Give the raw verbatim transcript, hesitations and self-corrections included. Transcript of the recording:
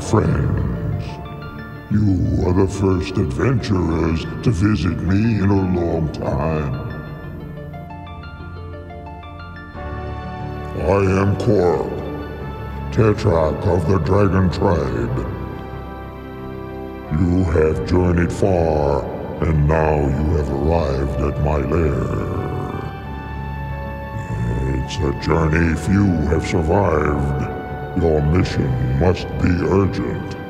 friends. You are the first adventurers to visit me in a long time. I am Korg, Tetrarch of the Dragon Tribe. You have journeyed far, and now you have arrived at my lair. It's a journey few have survived. Your mission must be urgent.